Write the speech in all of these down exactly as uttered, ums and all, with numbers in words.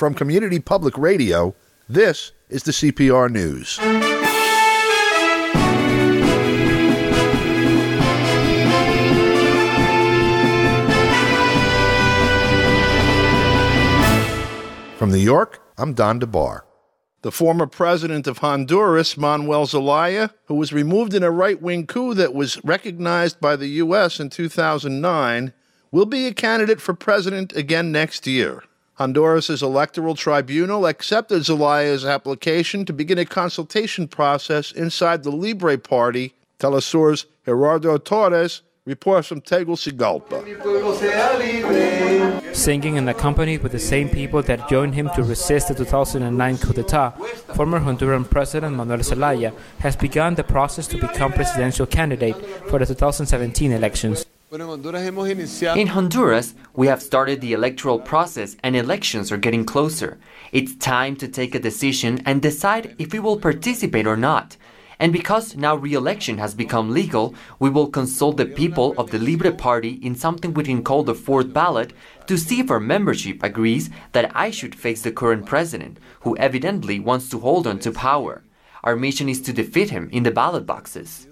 From Community Public Radio, this is the C P R News. From New York, I'm Don DeBar. The former president of Honduras, Manuel Zelaya, who was removed in a right-wing coup that was recognized by the U S in two thousand nine, will be a candidate for president again next year. Honduras' electoral tribunal accepted Zelaya's application to begin a consultation process inside the Libre Party. Telesur's Gerardo Torres reports from Tegucigalpa. Singing and accompanied with the same people that joined him to resist the two thousand nine coup d'etat, former Honduran President Manuel Zelaya has begun the process to become presidential candidate for the two thousand seventeen elections. In Honduras, we have started the electoral process and elections are getting closer. It's time to take a decision and decide if we will participate or not. And because now re-election has become legal, we will consult the people of the Libre Party in something we can call the fourth ballot to see if our membership agrees that I should face the current president, who evidently wants to hold on to power. Our mission is to defeat him in the ballot boxes.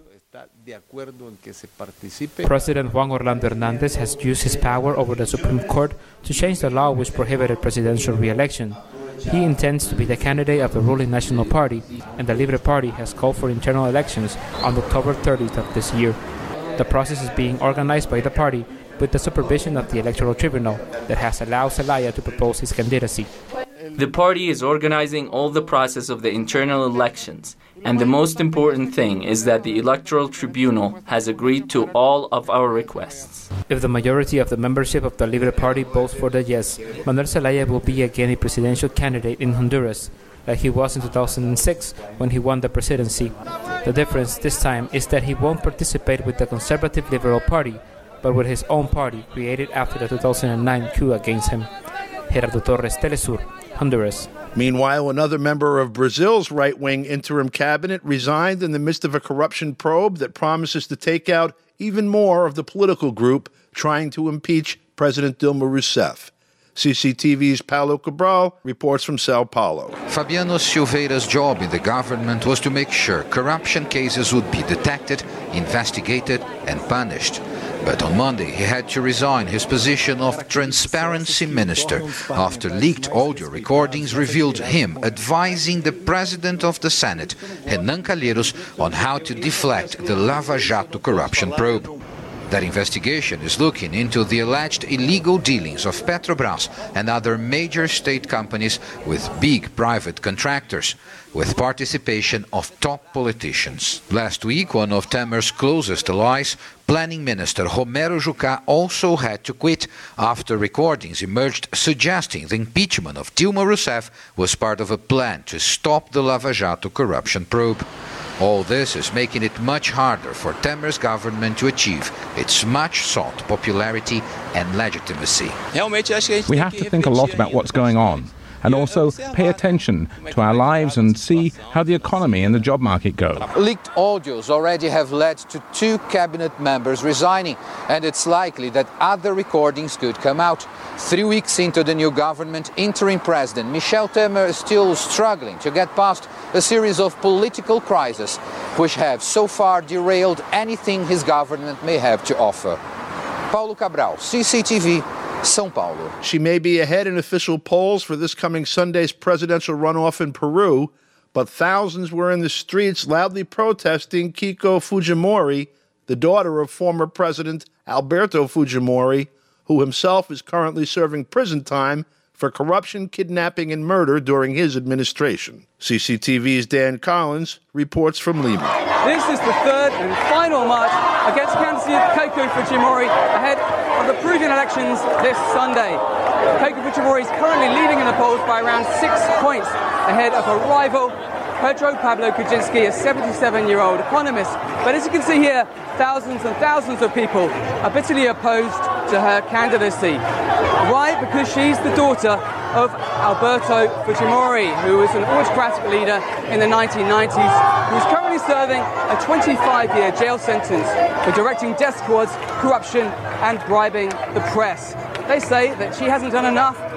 President Juan Orlando Hernandez has used his power over the Supreme Court to change the law which prohibited presidential re-election. He intends to be the candidate of the ruling National Party, and the Libre Party has called for internal elections on October thirtieth of this year. The process is being organized by the party with the supervision of the Electoral Tribunal that has allowed Zelaya to propose his candidacy. The party is organizing all the process of the internal elections, and the most important thing is that the Electoral Tribunal has agreed to all of our requests. If the majority of the membership of the Libre Party votes for the yes, Manuel Zelaya will be again a presidential candidate in Honduras, like he was in two thousand six when he won the presidency. The difference this time is that he won't participate with the Conservative Liberal Party, but with his own party created after the two thousand nine coup against him. Gerardo Torres, Telesur, Honduras. Meanwhile, another member of Brazil's right-wing interim cabinet resigned in the midst of a corruption probe that promises to take out even more of the political group trying to impeach President Dilma Rousseff. C C T V's Paulo Cabral reports from Sao Paulo. Fabiano Silveira's job in the government was to make sure corruption cases would be detected, investigated, and punished. But on Monday, he had to resign his position of Transparency Minister after leaked audio recordings revealed him advising the President of the Senate, Renan Calheiros, on how to deflect the Lava Jato corruption probe. That investigation is looking into the alleged illegal dealings of Petrobras and other major state companies with big private contractors, with participation of top politicians. Last week, one of Temer's closest allies, Planning Minister Romero Jucá, also had to quit after recordings emerged suggesting the impeachment of Dilma Rousseff was part of a plan to stop the Lava Jato corruption probe. All this is making it much harder for Temer's government to achieve its much-sought popularity and legitimacy. We have to think a lot about what's going on, and also pay attention to our lives and see how the economy and the job market go. Leaked audios already have led to two cabinet members resigning, and it's likely that other recordings could come out. Three weeks into the new government, interim president Michel Temer is still struggling to get past a series of political crises, which have so far derailed anything his government may have to offer. Paulo Cabral, C C T V, São Paulo. She may be ahead in official polls for this coming Sunday's presidential runoff in Peru, but thousands were in the streets loudly protesting Keiko Fujimori, the daughter of former President Alberto Fujimori, who himself is currently serving prison time for corruption, kidnapping, and murder during his administration. C C T V's Dan Collins reports from Lima. This is the third and final march against candidate Keiko Fujimori ahead of the Peruvian elections this Sunday. Keiko Fujimori is currently leading in the polls by around six points ahead of her rival Pedro Pablo Kuczynski, a seventy-seven-year-old economist. But as you can see here, thousands and thousands of people are bitterly opposed to her candidacy. Why? Because she's the daughter of Alberto Fujimori, who was an autocratic leader in the nineteen nineties, who is currently serving a twenty-five-year jail sentence for directing death squads, corruption, and bribing the press. They say that she hasn't done enough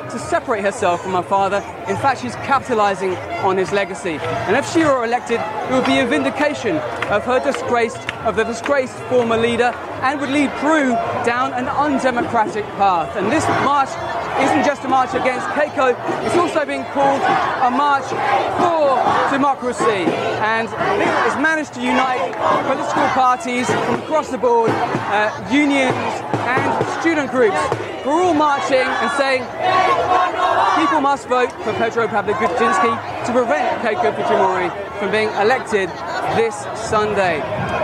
to separate herself from her father. In fact, she's capitalizing on his legacy. And if she were elected, it would be a vindication of her disgraced, of the disgraced former leader, and would lead Peru down an undemocratic path. And this march isn't just a march against Keiko, it's also being called a march for democracy. And it's managed to unite political parties from across the board, uh, unions and student groups. We're all marching and saying people must vote for Pedro Pablo Kuczynski to prevent Keiko Fujimori from being elected this Sunday.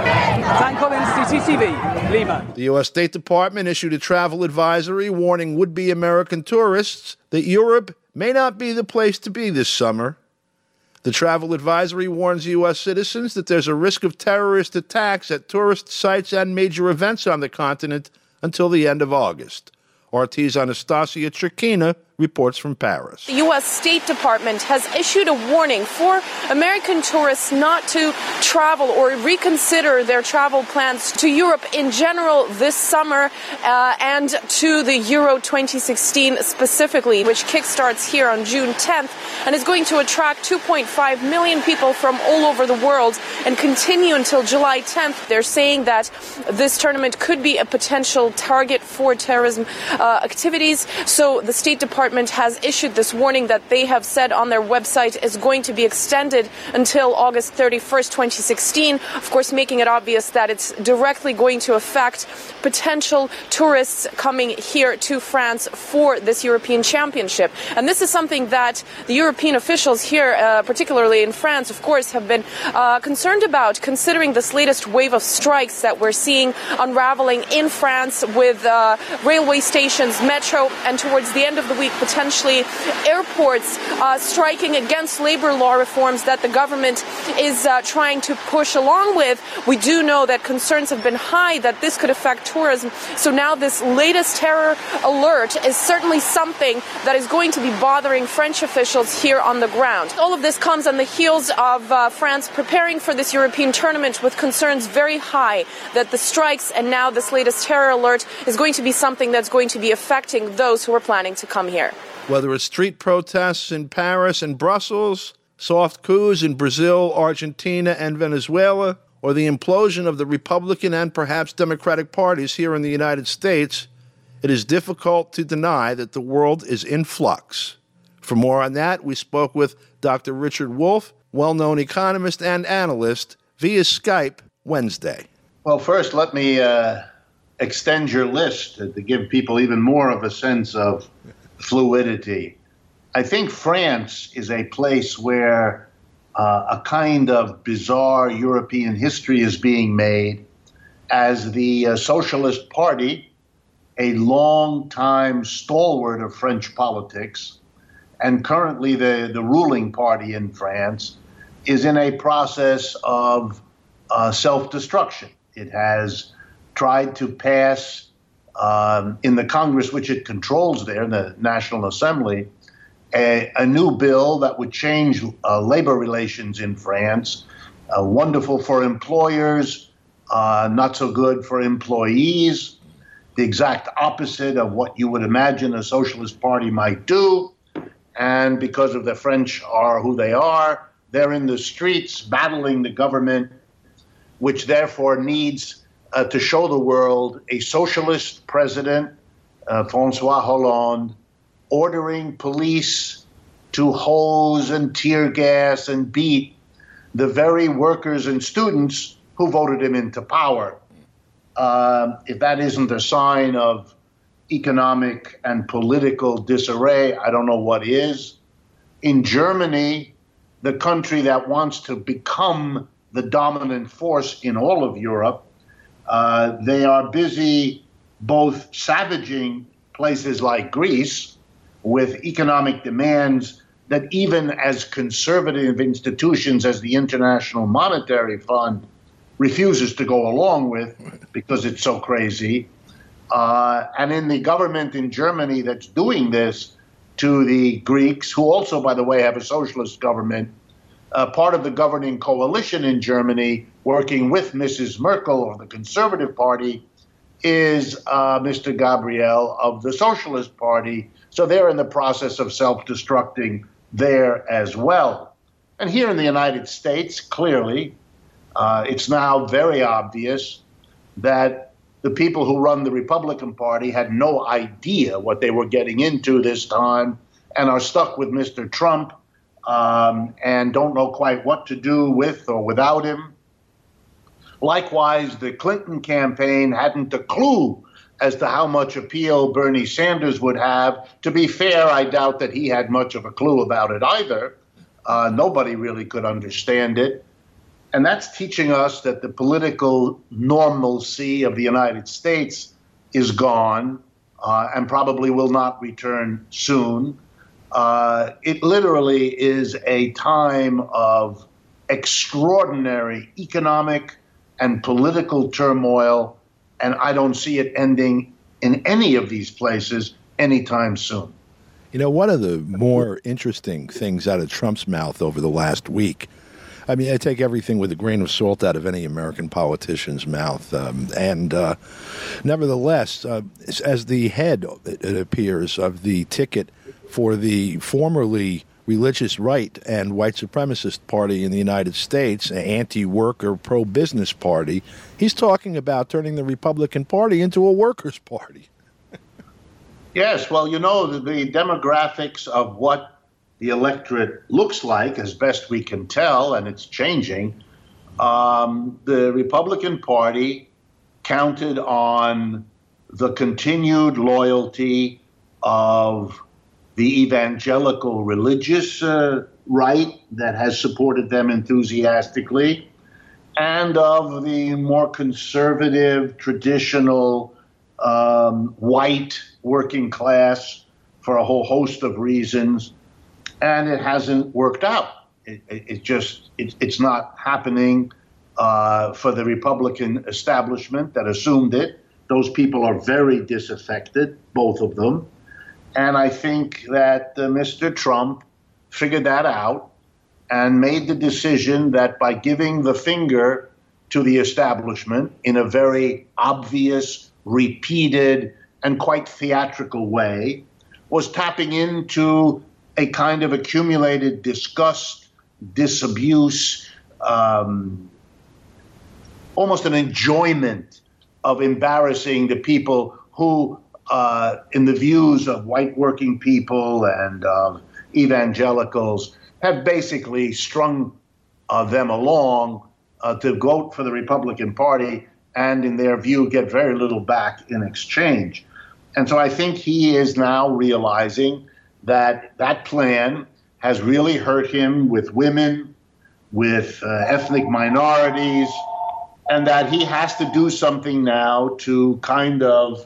Dan Collins, C C T V, Lima. The U S State Department issued a travel advisory warning would-be American tourists that Europe may not be the place to be this summer. The travel advisory warns U S citizens that there's a risk of terrorist attacks at tourist sites and major events on the continent until the end of August. R T's Anastasia Chirkina reports from Paris. The U S State Department has issued a warning for American tourists not to travel or reconsider their travel plans to Europe in general this summer uh, and to the Euro twenty sixteen specifically, which kickstarts here on June tenth and is going to attract two point five million people from all over the world and continue until July tenth. They're saying that this tournament could be a potential target for terrorism uh, activities. So the State Department has issued this warning that they have said on their website is going to be extended until August thirty-first, twenty sixteen, of course making it obvious that it's directly going to affect potential tourists coming here to France for this European Championship. And this is something that the European officials here, uh, particularly in France, of course, have been uh, concerned about, considering this latest wave of strikes that we're seeing unraveling in France with uh, railway stations, metro, and towards the end of the week, potentially airports uh, striking against labor law reforms that the government is uh, trying to push along with. We do know that concerns have been high that this could affect tourism. So now this latest terror alert is certainly something that is going to be bothering French officials here on the ground. All of this comes on the heels of uh, France preparing for this European tournament with concerns very high that the strikes and now this latest terror alert is going to be something that's going to be affecting those who are planning to come here. Whether it's street protests in Paris and Brussels, soft coups in Brazil, Argentina, and Venezuela, or the implosion of the Republican and perhaps Democratic parties here in the United States, it is difficult to deny that the world is in flux. For more on that, we spoke with Doctor Richard Wolff, well-known economist and analyst, via Skype Wednesday. Well, first, let me uh, extend your list to, to give people even more of a sense of fluidity. I think France is a place where uh, a kind of bizarre European history is being made as the uh, Socialist Party, a long-time stalwart of French politics, and currently the, the ruling party in France, is in a process of uh, self-destruction. It has tried to pass Um, in the Congress, which it controls there, in the National Assembly, a, a new bill that would change uh, labor relations in France, uh, wonderful for employers, uh, not so good for employees, the exact opposite of what you would imagine a Socialist Party might do. And because of the French are who they are, they're in the streets battling the government, which therefore needs Uh, to show the world a socialist president, uh, François Hollande, ordering police to hose and tear gas and beat the very workers and students who voted him into power. Uh, if that isn't a sign of economic and political disarray, I don't know what is. In Germany, the country that wants to become the dominant force in all of Europe, Uh, they are busy both savaging places like Greece with economic demands that even as conservative institutions as the International Monetary Fund refuses to go along with because it's so crazy. Uh, and in the government in Germany that's doing this to the Greeks, who also, by the way, have a socialist government, Uh, part of the governing coalition in Germany, working with Missus Merkel of the Conservative Party, is uh, Mister Gabriel of the Socialist Party, So they're in the process of self-destructing there as well. And here in the United States, clearly, uh, it's now very obvious that the people who run the Republican Party had no idea what they were getting into this time and are stuck with Mister Trump um, and don't know quite what to do with or without him. Likewise, the Clinton campaign hadn't a clue as to how much appeal Bernie Sanders would have. To be fair, I doubt that he had much of a clue about it either. Uh, nobody really could understand it. And that's teaching us that the political normalcy of the United States is gone uh, and probably will not return soon. Uh, it literally is a time of extraordinary economic and political turmoil, and I don't see it ending in any of these places anytime soon. You know, one of the more interesting things out of Trump's mouth over the last week, I mean, I take everything with a grain of salt out of any American politician's mouth. Um, and uh, nevertheless, uh, as the head, it appears, of the ticket for the formerly religious right and white supremacist party in the United States, an anti-worker, pro-business party, he's talking about turning the Republican Party into a workers' party. Yes, well, you know, the, the demographics of what the electorate looks like, as best we can tell, and it's changing. Um, the Republican Party counted on the continued loyalty of the evangelical religious uh, right that has supported them enthusiastically, and of the more conservative, traditional, um, white working class for a whole host of reasons. And it hasn't worked out. It, it, it just, it, it's not happening uh, for the Republican establishment that assumed it. Those people are very disaffected, both of them. And I think that uh, Mister Trump figured that out and made the decision that by giving the finger to the establishment in a very obvious, repeated, and quite theatrical way, was tapping into a kind of accumulated disgust, disabuse, um, almost an enjoyment of embarrassing the people who, uh, in the views of white working people and uh, evangelicals, have basically strung uh, them along uh, to vote for the Republican Party and, in their view, get very little back in exchange. And so I think he is now realizing that that plan has really hurt him with women, with uh, ethnic minorities, and that he has to do something now to kind of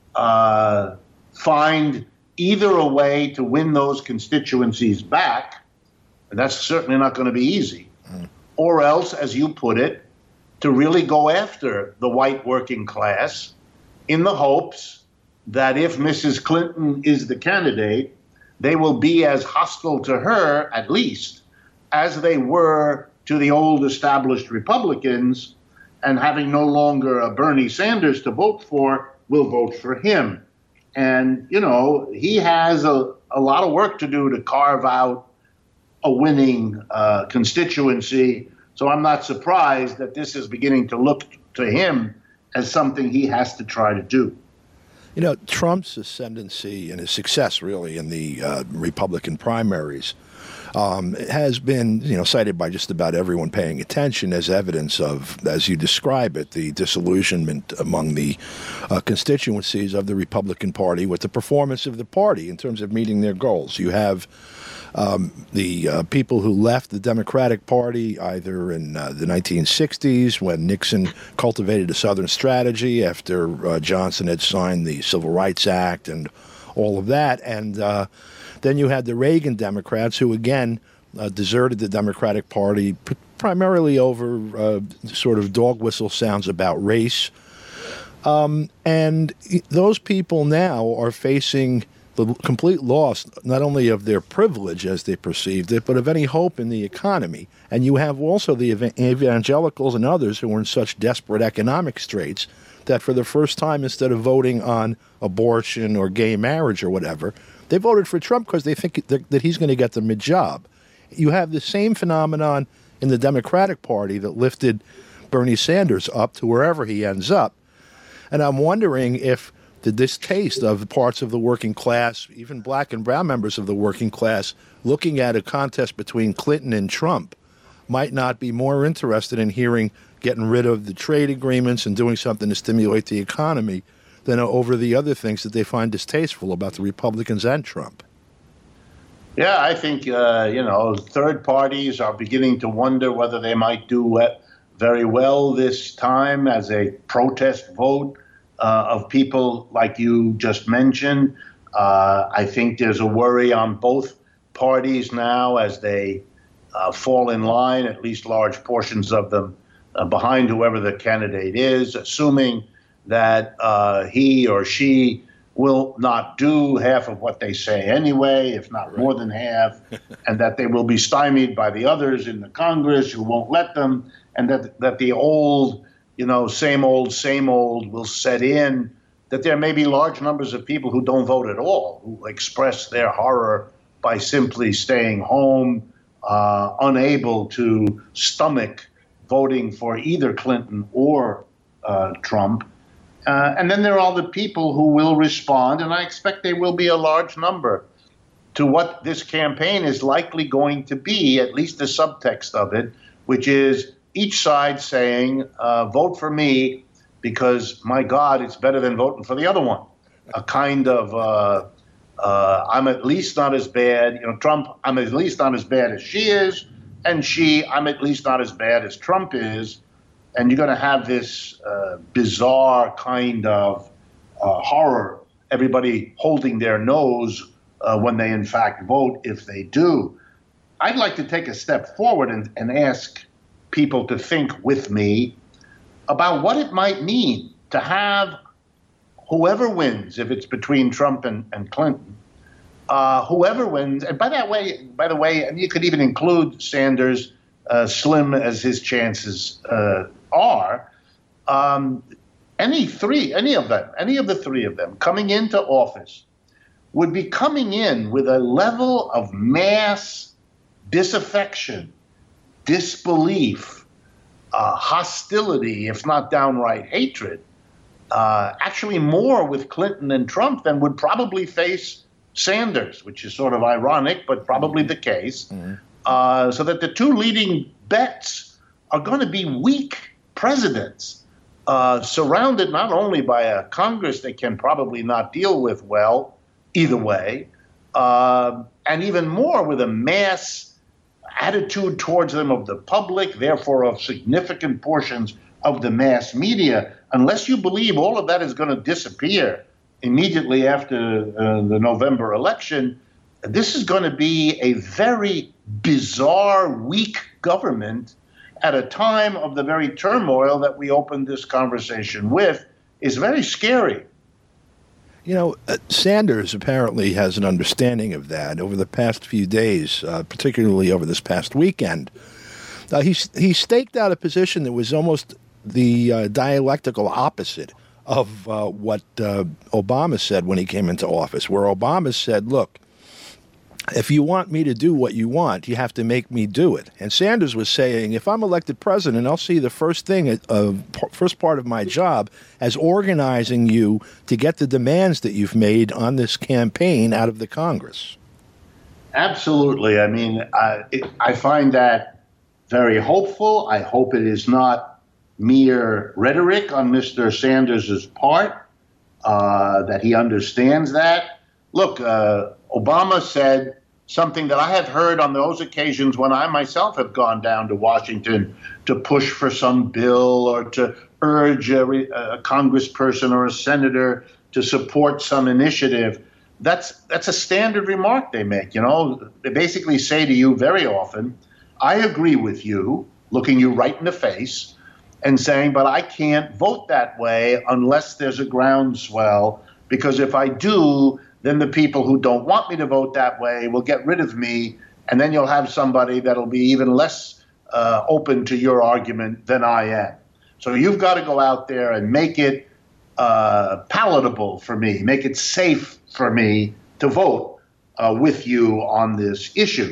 uh, find either a way to win those constituencies back, and that's certainly not going to be easy, mm. or else, as you put it, to really go after the white working class in the hopes that if Missus Clinton is the candidate, they will be as hostile to her, at least, as they were to the old established Republicans, and having no longer a Bernie Sanders to vote for, will vote for him. And, you know, he has a, a lot of work to do to carve out a winning uh, constituency. So I'm not surprised that this is beginning to look to him as something he has to try to do. You know, Trump's ascendancy and his success, really, in the uh, Republican primaries um, has been, you know, cited by just about everyone paying attention as evidence of, as you describe it, the disillusionment among the uh, constituencies of the Republican Party with the performance of the party in terms of meeting their goals. You have Um, the uh, people who left the Democratic Party either in uh, the nineteen sixties when Nixon cultivated a Southern strategy after uh, Johnson had signed the Civil Rights Act and all of that. And uh, then you had the Reagan Democrats who, again, uh, deserted the Democratic Party p- primarily over uh, sort of dog whistle sounds about race. Um, and those people now are facing the complete loss, not only of their privilege as they perceived it, but of any hope in the economy. And you have also the evangelicals and others who are in such desperate economic straits that for the first time, instead of voting on abortion or gay marriage or whatever, They voted for Trump because they think that, that he's going to get them a job. You have the same phenomenon in the Democratic Party that lifted Bernie Sanders up to wherever he ends up. And I'm wondering if the distaste of parts of the working class, even black and brown members of the working class, looking at a contest between Clinton and Trump, might not be more interested in hearing getting rid of the trade agreements and doing something to stimulate the economy than over the other things that they find distasteful about the Republicans and Trump. Yeah, I think, uh, you know, third parties are beginning to wonder whether they might do very well this time as a protest vote uh, of people like you just mentioned. Uh, I think there's a worry on both parties now as they uh, fall in line, at least large portions of them, uh, behind whoever the candidate is, assuming that uh, he or she will not do half of what they say anyway, if not more than half, and that they will be stymied by the others in the Congress who won't let them, and that that the old, you know, same old, same old will set in, that there may be large numbers of people who don't vote at all, who express their horror by simply staying home, uh, unable to stomach voting for either Clinton or uh, Trump. Uh, and then there are all the people who will respond, and I expect they will be a large number, to what this campaign is likely going to be, at least the subtext of it, which is each side saying, uh, vote for me because, my God, it's better than voting for the other one. A kind of, uh, uh, I'm at least not as bad, you know, Trump, I'm at least not as bad as she is, and she, I'm at least not as bad as Trump is. And you're going to have this uh, bizarre kind of uh, horror, everybody holding their nose uh, when they in fact vote, if they do. I'd like to take a step forward and, and ask people to think with me about what it might mean to have whoever wins, if it's between Trump and, and Clinton, uh, whoever wins, and by that way, by the way, and you could even include Sanders, uh, slim as his chances uh, are, um, any three, any of them, any of the three of them coming into office would be coming in with a level of mass disaffection, disbelief, uh, hostility, if not downright hatred, uh, actually more with Clinton and Trump than would probably face Sanders, which is sort of ironic, but probably the case. Mm-hmm. Uh, so that the two leading bets are going to be weak presidents, uh, surrounded not only by a Congress they can probably not deal with well, either way, uh, and even more with a mass attitude towards them of the public, therefore of significant portions of the mass media. Unless you believe all of that is going to disappear immediately after uh, the November election, this is going to be a very bizarre, weak government at a time of the very turmoil that we opened this conversation with. Is very scary. You know, uh, Sanders apparently has an understanding of that over the past few days, uh, particularly over this past weekend. Uh, he, he staked out a position that was almost the uh, dialectical opposite of uh, what uh, Obama said when he came into office, where Obama said, look, if you want me to do what you want, you have to make me do it. And Sanders was saying, if I'm elected president, I'll see the first thing, uh, first part of my job as organizing you to get the demands that you've made on this campaign out of the Congress. Absolutely. I mean, I, it, I find that very hopeful. I hope it is not mere rhetoric on Mister Sanders' part, uh, that he understands that. Look, uh, Obama said something that I have heard on those occasions when I myself have gone down to Washington to push for some bill or to urge a, a congressperson or a senator to support some initiative. That's that's a standard remark they make. You know, they basically say to you very often, I agree with you, looking you right in the face and saying, but I can't vote that way unless there's a groundswell, because if I do, then the people who don't want me to vote that way will get rid of me, and then you'll have somebody that'll be even less uh, open to your argument than I am. So you've got to go out there and make it uh, palatable for me, make it safe for me to vote uh, with you on this issue.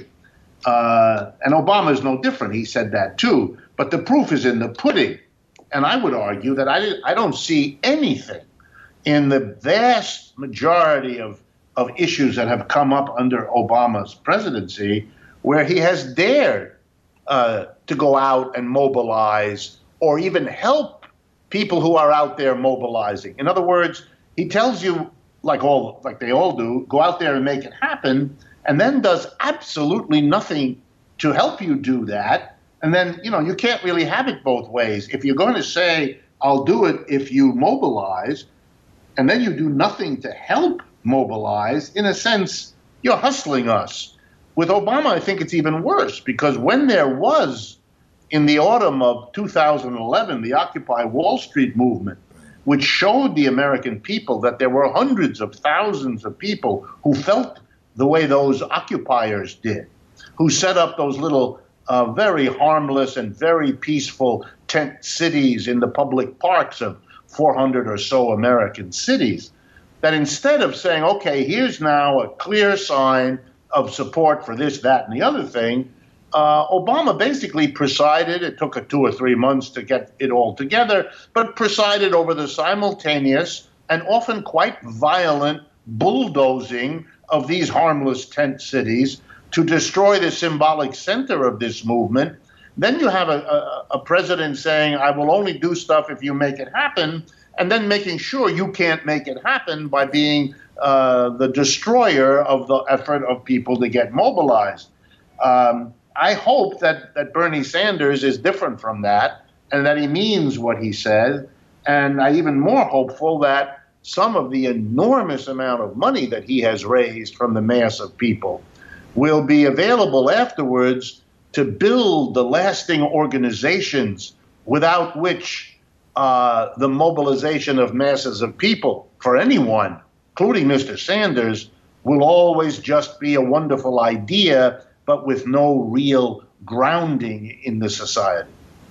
Uh, and Obama is no different. He said that too. But the proof is in the pudding. And I would argue that I, I don't see anything in the vast majority of, of issues that have come up under Obama's presidency where he has dared uh, to go out and mobilize or even help people who are out there mobilizing. In other words, he tells you, like all like they all do, go out there and make it happen, and then does absolutely nothing to help you do that. And then, you know, you can't really have it both ways. If you're going to say, I'll do it if you mobilize, and then you do nothing to help mobilize, in a sense, you're hustling us. With Obama, I think it's even worse, because when there was, in the autumn of two thousand eleven, the Occupy Wall Street movement, which showed the American people that there were hundreds of thousands of people who felt the way those occupiers did, who set up those little uh, very harmless and very peaceful tent cities in the public parks of four hundred or so American cities, that instead of saying, okay, here's now a clear sign of support for this, that, and the other thing, uh, Obama basically presided, it took a two or three months to get it all together, but presided over the simultaneous and often quite violent bulldozing of these harmless tent cities to destroy the symbolic center of this movement. Then you have a, a, a president saying, I will only do stuff if you make it happen, and then making sure you can't make it happen by being uh, the destroyer of the effort of people to get mobilized. Um, I hope that, that Bernie Sanders is different from that and that he means what he said. And I'm even more hopeful that some of the enormous amount of money that he has raised from the mass of people will be available afterwards to build the lasting organizations without which uh, the mobilization of masses of people for anyone, including Mister Sanders, will always just be a wonderful idea, but with no real grounding in the society.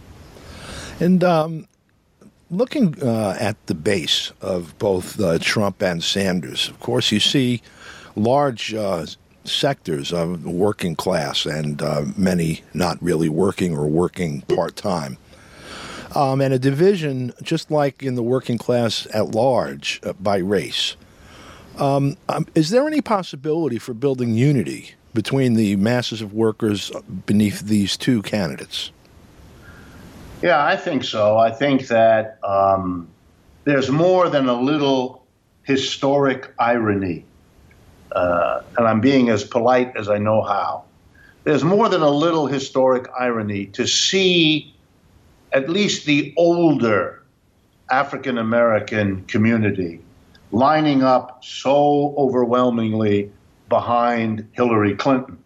And um, looking uh, at the base of both uh, Trump and Sanders, of course, you see large uh, sectors of the working class and uh, many not really working or working part-time. Um, and a division, just like in the working class at large, uh, by race. Um, um, is there any possibility for building unity between the masses of workers beneath these two candidates? Yeah, I think so. I think that um, there's more than a little historic irony, uh, and I'm being as polite as I know how. There's more than a little historic irony to see at least the older African American community lining up so overwhelmingly behind Hillary Clinton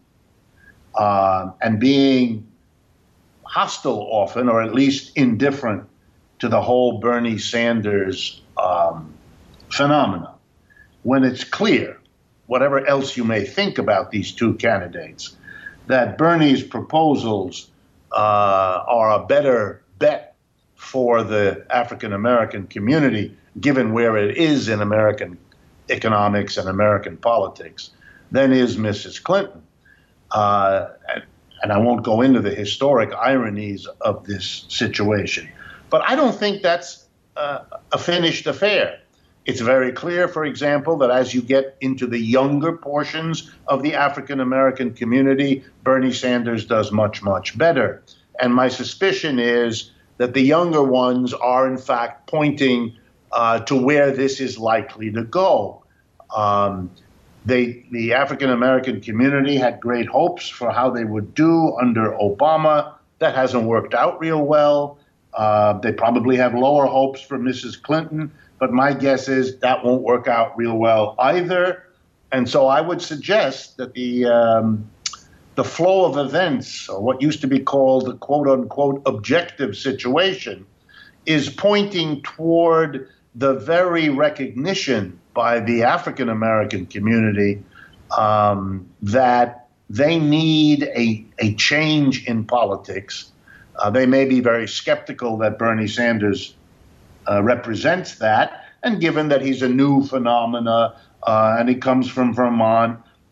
uh, and being hostile often, or at least indifferent to the whole Bernie Sanders um, phenomena, when it's clear, whatever else you may think about these two candidates, that Bernie's proposals uh, are a better bet for the African American community, given where it is in American economics and American politics, than is Missus Clinton. Uh, and, and I won't go into the historic ironies of this situation. But I don't think that's uh, a finished affair. It's very clear, for example, that as you get into the younger portions of the African American community, Bernie Sanders does much, much better. And my suspicion is that the younger ones are, in fact, pointing uh, to where this is likely to go. Um, they, the African American community had great hopes for how they would do under Obama. That hasn't worked out real well. Uh, they probably have lower hopes for Missus Clinton, but my guess is that won't work out real well either. And so I would suggest that the um, the flow of events, or what used to be called the quote-unquote objective situation, is pointing toward the very recognition by the African American community um, that they need a, a change in politics. Uh, they may be very skeptical that Bernie Sanders uh, represents that, and given that he's a new phenomena uh, and he comes from Vermont,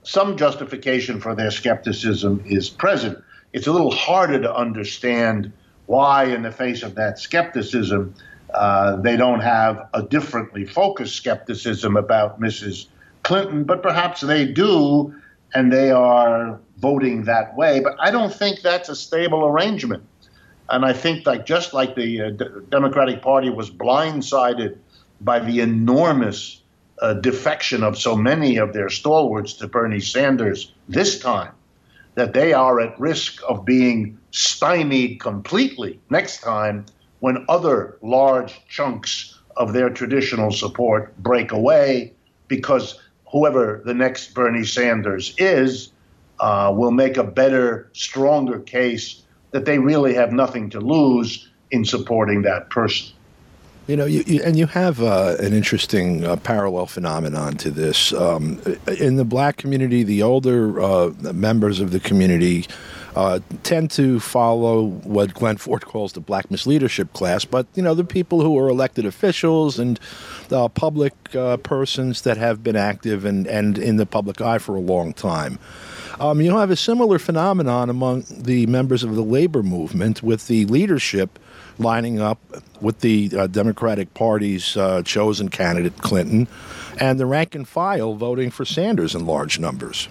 some justification for their skepticism is present. It's a little harder to understand why, in the face of that skepticism, uh, they don't have a differently focused skepticism about Missus Clinton, but perhaps they do, and they are voting that way. But I don't think that's a stable arrangement. And I think, like just like the uh, D- Democratic Party was blindsided by the enormous uh, defection of so many of their stalwarts to Bernie Sanders this time, that they are at risk of being stymied completely next time when other large chunks of their traditional support break away, because whoever the next Bernie Sanders is uh, will make a better, stronger case that they really have nothing to lose in supporting that person. You know, you, you, and you have uh, an interesting uh, parallel phenomenon to this. Um, in the black community, the older uh, members of the community uh, tend to follow what Glenn Ford calls the black misleadership class. But, you know, the people who are elected officials and uh, public uh, persons that have been active and, and in the public eye for a long time. Um, you have a similar phenomenon among the members of the labor movement, with the leadership lining up with the uh, Democratic Party's uh, chosen candidate, Clinton, and the rank and file voting for Sanders in large numbers.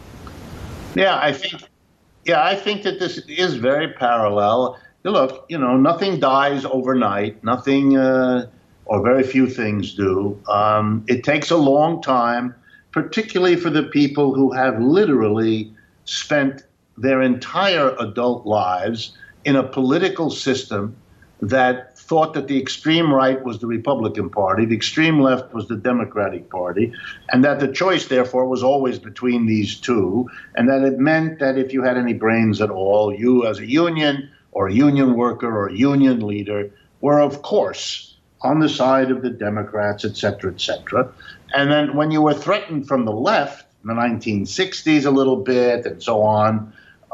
Yeah, I think, yeah, I think that this is very parallel. Look, you know, nothing dies overnight. Nothing, uh, or very few things do. Um, it takes a long time, particularly for the people who have literally spent their entire adult lives in a political system that thought that the extreme right was the Republican Party, the extreme left was the Democratic Party, and that the choice, therefore, was always between these two, and that it meant that if you had any brains at all, you as a union or a union worker or a union leader were, of course, on the side of the Democrats, et cetera, et cetera. And then when you were threatened from the left, in the nineteen sixties a little bit and so on,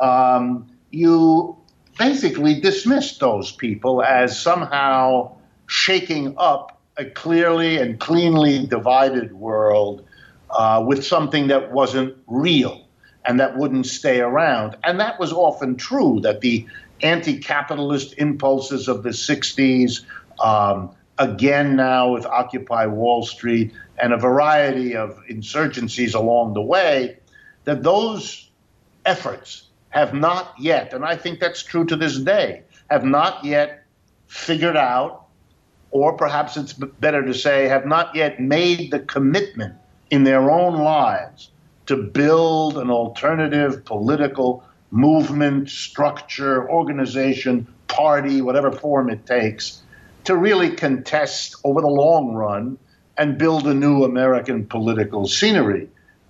um, you basically dismissed those people as somehow shaking up a clearly and cleanly divided world uh, with something that wasn't real and that wouldn't stay around. And that was often true, that the anti-capitalist impulses of the sixties, um, again now with Occupy Wall Street and a variety of insurgencies along the way, that those efforts have not yet, and I think that's true to this day, have not yet figured out, or perhaps it's better to say, have not yet made the commitment in their own lives to build an alternative political movement, structure, organization, party, whatever form it takes, to really contest over the long run and build a new American political scenery.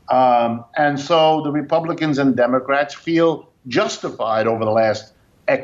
Um, and so the Republicans and Democrats feel justified over the last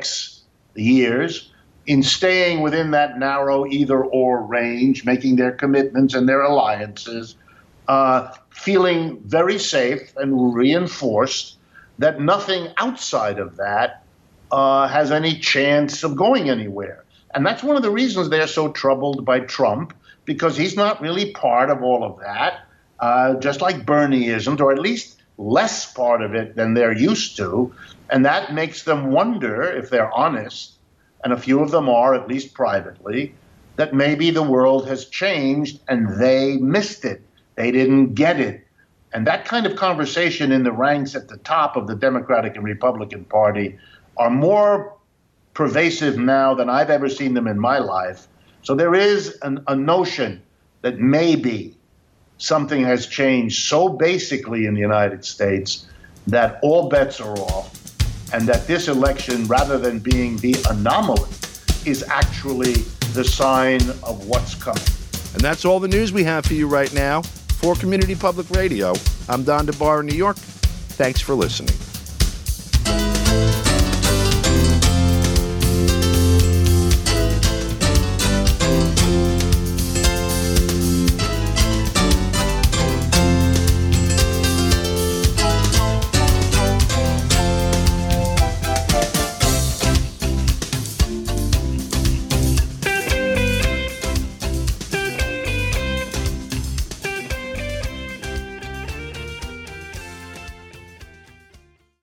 X years in staying within that narrow either-or range, making their commitments and their alliances, uh, feeling very safe and reinforced that nothing outside of that uh, has any chance of going anywhere. And that's one of the reasons they're so troubled by Trump, because he's not really part of all of that, uh, just like Bernie isn't, or at least less part of it than they're used to. And that makes them wonder, if they're honest, and a few of them are, at least privately, that maybe the world has changed and they missed it. They didn't get it. And that kind of conversation in the ranks at the top of the Democratic and Republican Party are more pervasive now than I've ever seen them in my life. So there is an, a notion that maybe something has changed so basically in the United States that all bets are off, and that this election, rather than being the anomaly, is actually the sign of what's coming. And that's all the news we have for you right now. For Community Public Radio, I'm Don DeBar in New York. Thanks for listening.